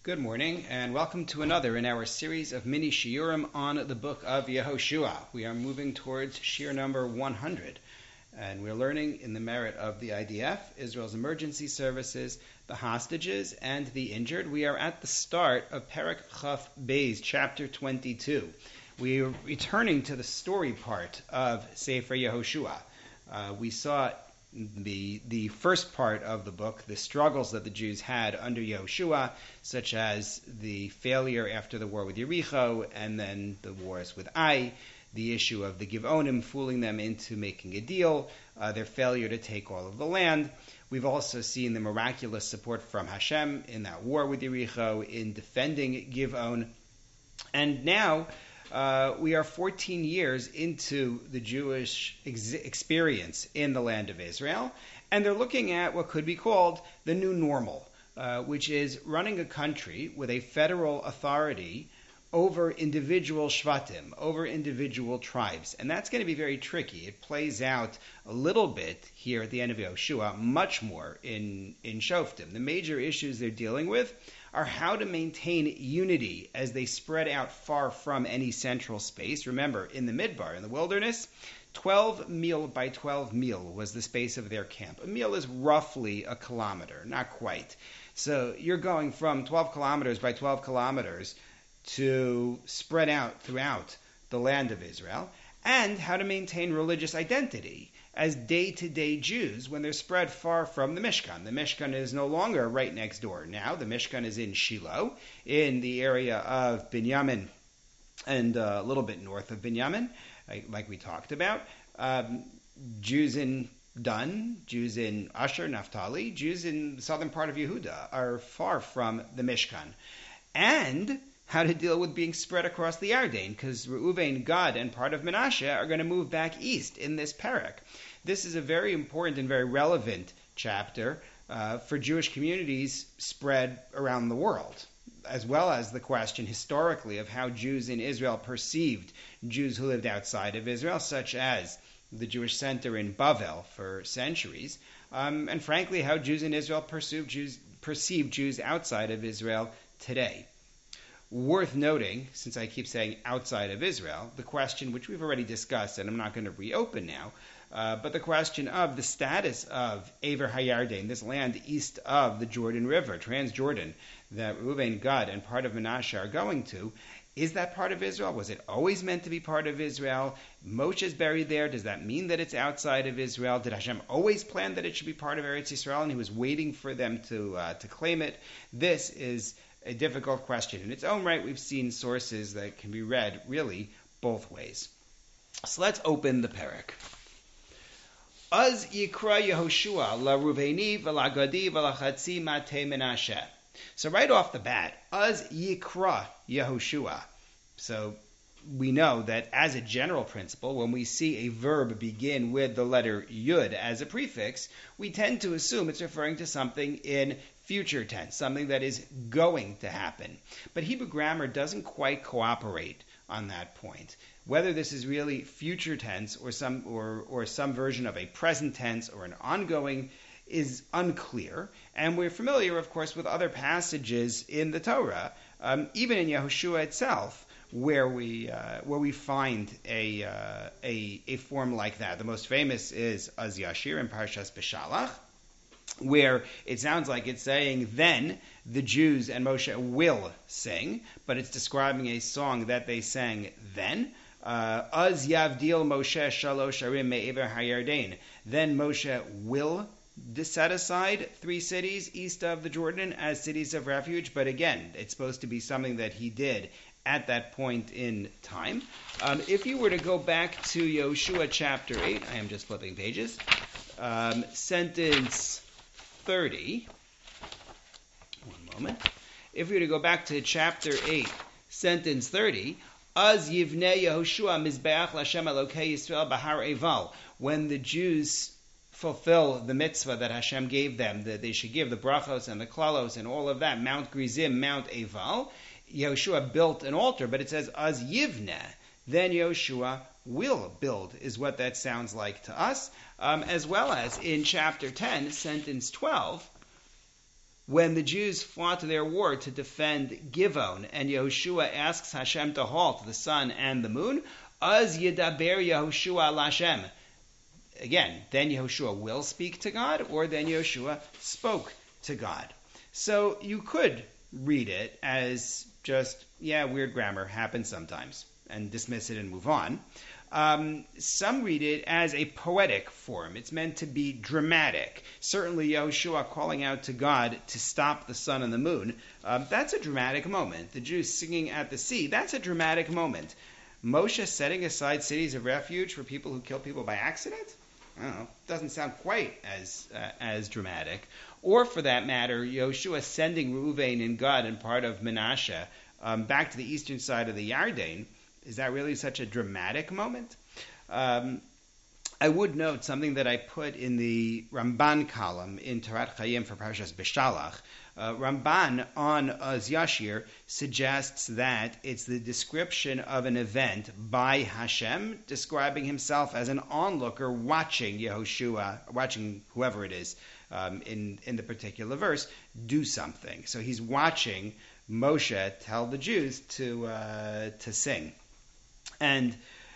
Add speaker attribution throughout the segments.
Speaker 1: Good morning, and welcome to another in our series of mini shiurim on the book of Yehoshua. We are moving towards shiur number 100, and we're learning in the merit of the IDF, Israel's emergency services, the hostages, and the injured. We are at the start of Perek Chaf Beis, chapter 22. We are returning to the story part of Sefer Yehoshua. We saw the first part of the book, the struggles that the Jews had under Yehoshua, such as the failure after the war with Yericho, and then the wars with Ai, the issue of the Givonim fooling them into making a deal, their failure to take all of the land. We've also seen the miraculous support from Hashem in that war with Yericho, in defending Givon. And now we are 14 years into the Jewish experience in the land of Israel, and they're looking at what could be called the new normal, which is running a country with a federal authority over individual shvatim, over individual tribes. And that's going to be very tricky. It plays out a little bit here at the end of Yehoshua, much more in Shoftim. The major issues they're dealing with are how to maintain unity as they spread out far from any central space. Remember, in the Midbar, in the wilderness, 12 mil by 12 mil was the space of their camp. A mil is roughly a kilometer, not quite. So you're going from 12 kilometers by 12 kilometers to spread out throughout the land of Israel, and how to maintain religious identity as day-to-day Jews when they're spread far from the Mishkan. The Mishkan is no longer right next door. Now the Mishkan is in Shiloh, in the area of Binyamin, and a little bit north of Binyamin, like we talked about. Jews in Dan, Jews in Asher, Naphtali, Jews in the southern part of Yehuda are far from the Mishkan. And how to deal with being spread across the Yarden, because Reuven, Gad, and part of Menashe are going to move back east in this Perek. This is a very important and very relevant chapter for Jewish communities spread around the world, as well as the question historically of how Jews in Israel perceived Jews who lived outside of Israel, such as the Jewish center in Bavel for centuries, and frankly how Jews in Israel perceive Jews outside of Israel today. Worth noting, since I keep saying outside of Israel, the question which we've already discussed, and I'm not going to reopen now, but the question of the status of Aver Hayarden, this land east of the Jordan River, Transjordan, that Reuven, Gad, and part of Menashe are going to. Is that part of Israel? Was it always meant to be part of Israel? Moshe is buried there. Does that mean that it's outside of Israel? Did Hashem always plan that it should be part of Eretz Yisrael, and he was waiting for them to claim it? This is a difficult question. In its own right, we've seen sources that can be read really both ways. So let's open the Perek. Az yikra Yehoshua la Ruveni v'la Gadi v'la Chatzi mate Menashe. So right off the bat, Az yikra Yehoshua. So we know that as a general principle, when we see a verb begin with the letter Yud as a prefix, we tend to assume it's referring to something in future tense, something that is going to happen. But Hebrew grammar doesn't quite cooperate on that point. Whether this is really future tense or some version of a present tense or an ongoing is unclear. And we're familiar, of course, with other passages in the Torah, even in Yehoshua itself, where we find a form like that. The most famous is Az Yashir in Parshas Beshalach, where it sounds like it's saying, then the Jews and Moshe will sing, but it's describing a song that they sang then. Az Yavdil Moshe Shalosh Arim Me'ever HaYarden. Then Moshe will set aside 3 cities east of the Jordan as cities of refuge, but again, it's supposed to be something that he did at that point in time. If you were to go back to Yehoshua chapter 8, I am just flipping pages, sentence 30. One moment. If we were to go back to chapter 8, sentence 30, Az yivnei Yehoshua mizbeach l'Hashem Elokei Yisrael bahar Eval. When the Jews fulfill the mitzvah that Hashem gave them, that they should give the brachos and the klalos and all of that, Mount Grizim, Mount Eval, Yehoshua built an altar, but it says Az yivneh. Then Yehoshua will build, is what that sounds like to us. As well as in chapter 10, sentence 12, when the Jews fought their war to defend Givon, and Yehoshua asks Hashem to halt the sun and the moon, Az Yedaber Yehoshua al Hashem. Again, then Yehoshua will speak to God, or then Yehoshua spoke to God. So you could read it as just, weird grammar happens sometimes, and dismiss it and move on. Some read it as a poetic form. It's meant to be dramatic. Certainly Yehoshua calling out to God to stop the sun and the moon, that's a dramatic moment. The Jews singing at the sea, that's a dramatic moment. Moshe setting aside cities of refuge for people who kill people by accident? I don't know. Doesn't sound quite as dramatic. Or for that matter, Yehoshua sending Reuven and Gad and part of Manasseh back to the eastern side of the Yarden. Is that really such a dramatic moment? I would note something that I put in the Ramban column in Torat Chaim for Parashas Beshalach. Ramban on Az Yashir suggests that it's the description of an event by Hashem, describing himself as an onlooker watching Yehoshua, watching whoever it is in the particular verse, do something. So he's watching Moshe tell the Jews to sing. And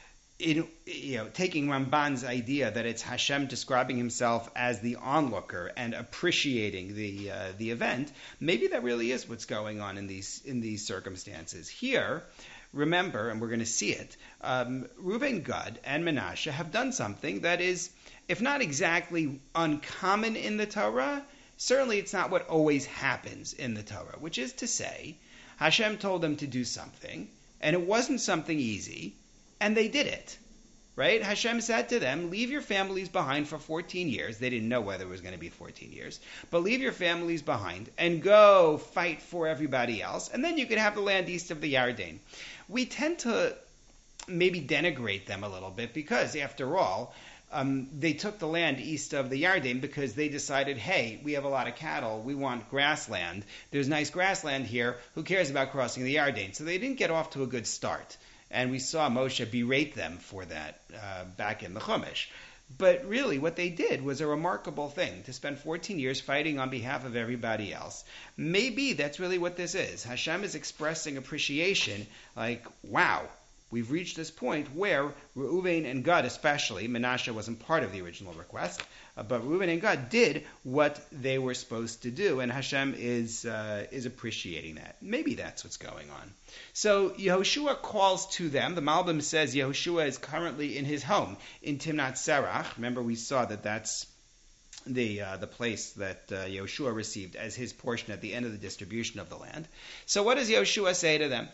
Speaker 1: taking Ramban's idea that it's Hashem describing himself as the onlooker and appreciating the event, maybe that really is what's going on in these circumstances. Here, remember, and we're going to see it, Reuven, Gad, and Manasseh have done something that is, if not exactly uncommon in the Torah, certainly it's not what always happens in the Torah, which is to say, Hashem told them to do something, and it wasn't something easy, and they did it, right? Hashem said to them, leave your families behind for 14 years. They didn't know whether it was going to be 14 years. But leave your families behind and go fight for everybody else. And then you can have the land east of the Yarden. We tend to maybe denigrate them a little bit because, after all, they took the land east of the Yarden because they decided, hey, we have a lot of cattle. We want grassland. There's nice grassland here. Who cares about crossing the Yarden? So they didn't get off to a good start. And we saw Moshe berate them for that back in the Chumash. But really what they did was a remarkable thing, to spend 14 years fighting on behalf of everybody else. Maybe that's really what this is. Hashem is expressing appreciation, like, wow, we've reached this point where Reuven and Gad especially, Manasseh wasn't part of the original request, but Reuven and Gad did what they were supposed to do, and Hashem is appreciating that. Maybe that's what's going on. So Yehoshua calls to them. The Malbim says Yehoshua is currently in his home in Timnat Serach. Remember, we saw that that's the place that Yehoshua received as his portion at the end of the distribution of the land. So what does Yehoshua say to them?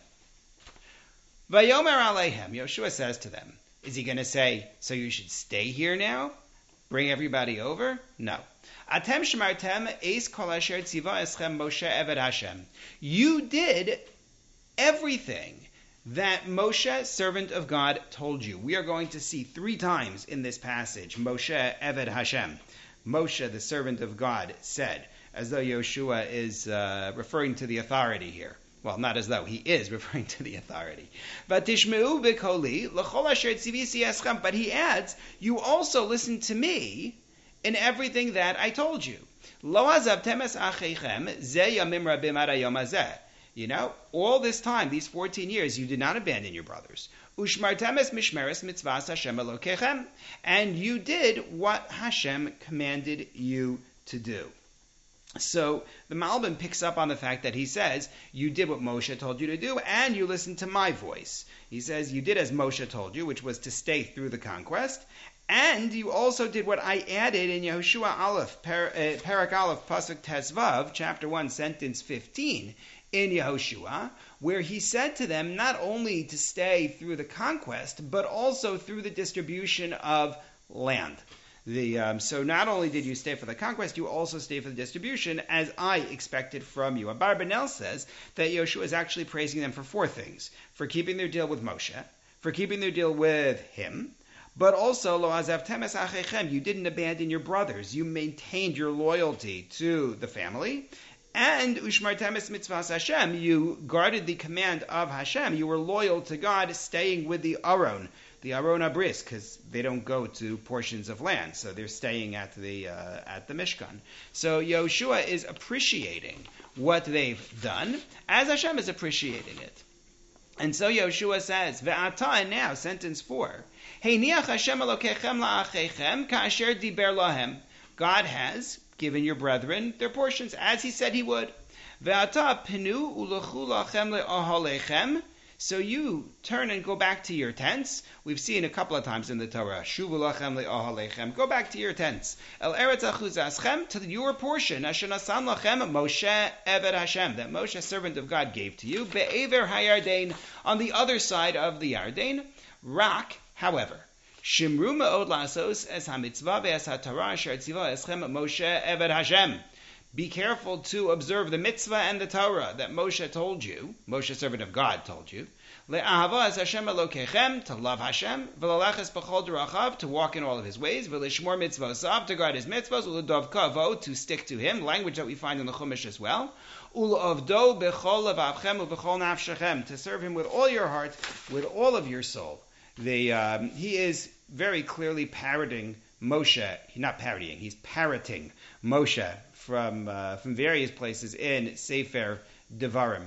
Speaker 1: Vayomer Aleichem, Yehoshua says to them, is he going to say, so you should stay here now? Bring everybody over? No. Atem shmartem eis kol asher tziva eschem Moshe eved Hashem. You did everything that Moshe, servant of God, told you. We are going to see 3 times in this passage, Moshe eved Hashem. Moshe, the servant of God, said, as though Yehoshua is referring to the authority here. Well, not as though, he is referring to the authority. But he adds, you also listen to me in everything that I told you. You know, all this time, these 14 years, you did not abandon your brothers. And you did what Hashem commanded you to do. So the Malbim picks up on the fact that he says, you did what Moshe told you to do, and you listened to my voice. He says, you did as Moshe told you, which was to stay through the conquest, and you also did what I added in Yehoshua Aleph, Parak Aleph, Pasuk Tezvav, chapter 1, sentence 15, in Yehoshua, where he said to them not only to stay through the conquest, but also through the distribution of land. So not only did you stay for the conquest, you also stay for the distribution, as I expected from you. Abarbanel says that Yehoshua is actually praising them for 4 things. For keeping their deal with Moshe, for keeping their deal with him, but also, lo azavtem es achechem, you didn't abandon your brothers. You maintained your loyalty to the family. And ushmartem es mitzvahs Hashem, you guarded the command of Hashem. You were loyal to God, staying with the Aron, the Aron HaBris, because they don't go to portions of land, so they're staying at the Mishkan. So Yehoshua is appreciating what they've done, as Hashem is appreciating it. And so Yehoshua says, Ve'ata, and now, sentence 4, Heiniach Hashem Elokechem la'achechem ka'asher diber lahem. God has given your brethren their portions, as He said He would. Ve'ata pinu ulechu lachem le'ahalechem. So you turn and go back to your tents. We've seen a couple of times in the Torah, Shuvu lachem le'ahalechem. Go back to your tents. El eretz achuzaschem, to your portion. Asher nasan lachem Moshe eved Hashem, that Moshe, servant of God, gave to you. Be'ever hayarden, on the other side of the Yarden. Rak, however, Shimru me'od lasos es hamitzvah ve'es haTorah asher tzivah eschem Moshe eved Hashem. Be careful to observe the mitzvah and the Torah that Moshe told you, Moshe, servant of God, told you. Le'ahava es Hashem Elokechem, to love Hashem. V'laleches b'chol derachav, to walk in all of His ways. V'lishmor mitzvosav, to guard His mitzvahs. U'ledov kavo, to stick to Him, language that we find in the Chumash as well. U'le'ovdo b'chol levavchem u'b'chol nafshechem, to serve Him with all your heart, with all of your soul. He is very clearly parroting Moshe. He's not parodying, he's parroting Moshe from various places in Sefer Devarim.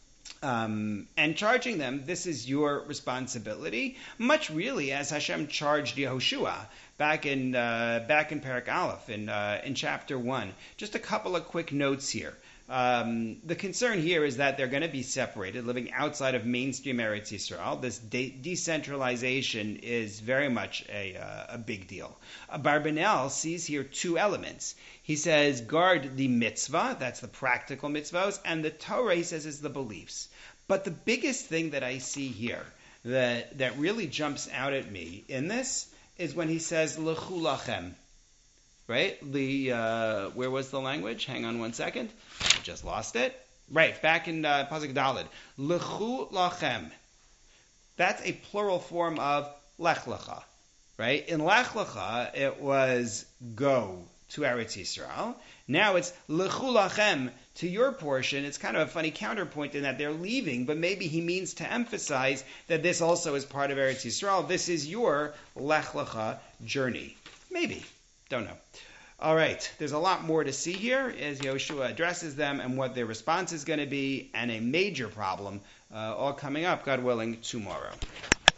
Speaker 1: And charging them, this is your responsibility, much really as Hashem charged Yehoshua back in Perek Aleph in chapter 1. Just a couple of quick notes here. The concern here is that they're going to be separated, living outside of mainstream Eretz Yisrael. This decentralization is very much a big deal. Barbanel sees here two elements. He says, guard the mitzvah, that's the practical mitzvahs, and the Torah, he says, is the beliefs. But the biggest thing that I see here that really jumps out at me in this is when he says, L'chu lachem. Right? Where was the language? Hang on one second. I just lost it. Right, back in Pasuk Daled. L'chu lachem. That's a plural form of lech lecha. Right? In lech lecha, it was go to Eretz Yisrael. Now it's l'chu lachem, to your portion. It's kind of a funny counterpoint in that they're leaving, but maybe he means to emphasize that this also is part of Eretz Yisrael. This is your lech lecha journey. Maybe. Don't know. All right. There's a lot more to see here as Yehoshua addresses them and what their response is going to be, and a major problem all coming up, God willing, tomorrow.